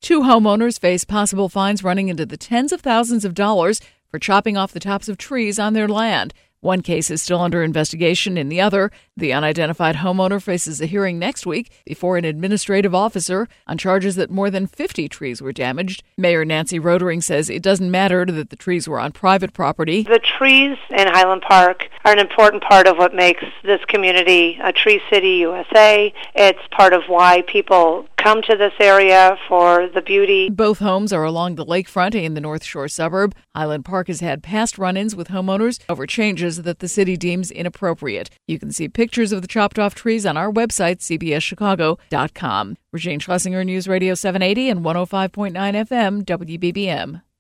Two homeowners face possible fines running into the tens of thousands of dollars for chopping off the tops of trees on their land. One case is still under investigation. In the other, the unidentified homeowner faces a hearing next week before an administrative officer on charges that more than 50 trees were damaged. Mayor Nancy Rotering says it doesn't matter that the trees were on private property. The trees in Highland Park are an important part of what makes this community a Tree City, USA. It's part of why people come to this area for the beauty. Both homes are along the lakefront in the North Shore suburb. Highland Park has had past run-ins with homeowners over changes that the city deems inappropriate. You can see pictures of the chopped-off trees on our website, cbschicago.com. Regine Schlesinger, News Radio 780 and 105.9 FM, WBBM.